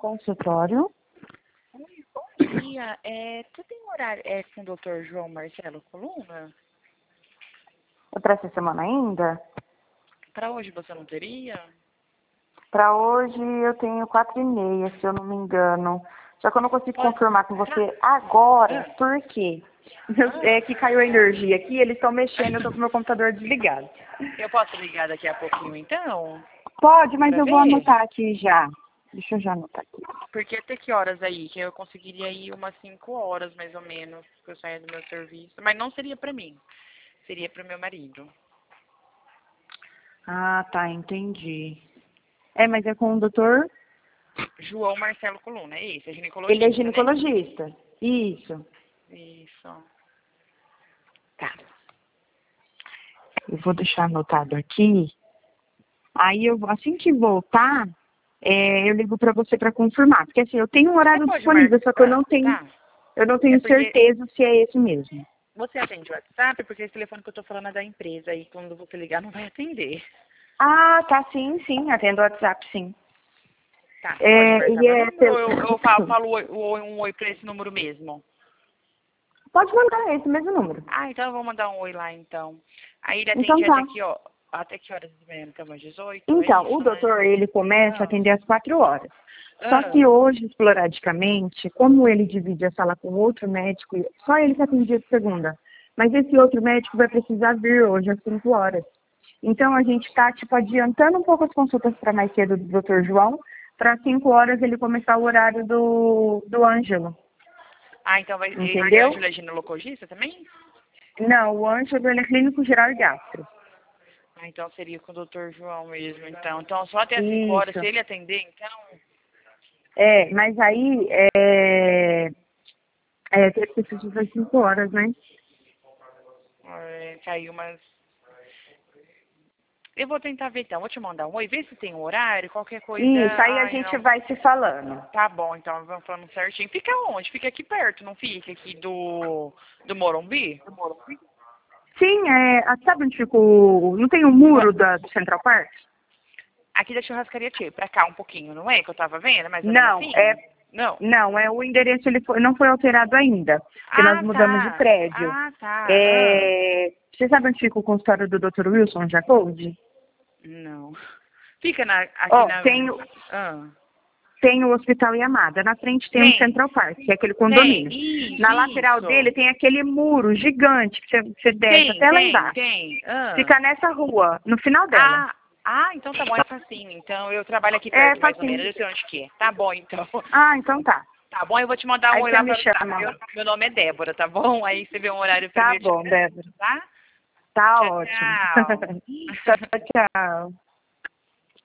Consultório. Oi, bom dia. Você tem horário com o Dr. João Marcelo Coluna? É para essa semana ainda? Para hoje você não teria? Para hoje eu tenho 4h30, se eu não me engano. Só que eu não consigo confirmar com você agora. Por quê? É que caiu a energia aqui, eles estão mexendo, eu tô com o meu computador desligado. Eu posso ligar daqui a pouquinho então? Pode, mas Pra eu vou ver? anotar aqui já. Deixa eu já anotar aqui. Porque até que horas aí? Que eu conseguiria ir umas 5 horas mais ou menos, que eu saia do meu serviço. Mas não seria pra mim. Seria pro meu marido. Ah, tá, entendi. É, mas é com o doutor? João Marcelo Coluna, é esse, é Ele é ginecologista, né? ginecologista. Isso. Isso. Tá. Eu vou deixar anotado aqui. Aí, assim que voltar, eu ligo para você para confirmar. Porque assim, eu tenho um Você horário pode disponível, só que marcar, tá? eu não É tenho porque certeza se é esse mesmo. você atende o WhatsApp, porque esse telefone que eu tô falando é da empresa, e quando você ligar não vai atender. Ah, tá, sim, atendo o WhatsApp, sim. Tá, você pode marcar Ele meu é número ou eu falo um oi pra esse número mesmo? Pode mandar esse mesmo número. Ah, então eu vou mandar um oi lá então. Aí ele Então atende tá. até aqui, ó. Até que horas de manhã? Então, às 18, é Então, o isso, né? doutor, ele começa a Ah, atender às 4 horas. Só que ah. hoje, esporadicamente, como ele divide a sala com outro médico, só ele que atendia de segunda. Mas esse outro médico vai precisar vir hoje às 5 horas. Então, a gente está, adiantando um pouco as consultas para mais cedo do doutor João, para 5 horas ele começar o horário do Ângelo. Ah, então vai. Esse Entendeu? Ângelo é ginecologista também? Não, o Ângelo, ele é clínico geral e gastro. Ah, então seria com o doutor João mesmo, então. Então, só até as 5 horas, se Isso. ele atender, então. Mas aí, teria que ser às 5 horas, né? Caiu umas. Eu vou tentar ver então, vou te mandar um oi, vê se tem um horário, qualquer coisa. Isso, aí a Ai, gente não. vai se falando. Tá bom, então vamos falando certinho. Fica onde? Fica aqui perto, não fica aqui do Morumbi? Sim, sabe onde fica não tem o muro do Central Park? Aqui da churrascaria Tchê, pra cá um pouquinho, não é? Que eu tava vendo, mais ou menos Não, assim? Não. não, o endereço não foi alterado ainda, porque nós Ah, mudamos de tá. prédio. Ah, tá. Ah. Você sabe onde fica o consultório do Dr. Wilson Jacob? Não. Fica aqui Ó, na. Ah. tem o Hospital Yamada, na frente tem o Tem, Central Park, que é aquele tem. condomínio. Isso, Na lateral isso. dele tem aquele muro gigante que você desce Tem, até lá tem, embaixo. tem. Ah. Fica nessa rua, no final dela. Então tá bom, é facinho. Então eu trabalho aqui É perto, mais ou facinho. menos, eu sei onde que é. Tá bom, então. Ah, então tá. Tá bom, eu vou te mandar um Aí oi você lá me para WhatsApp. chama. Meu nome é Débora, tá bom? Aí você vê um horário pra mim, Tá eu te bom, garanto, Débora. tá? Tá Tchau, ótimo. tchau. Tchau, tchau.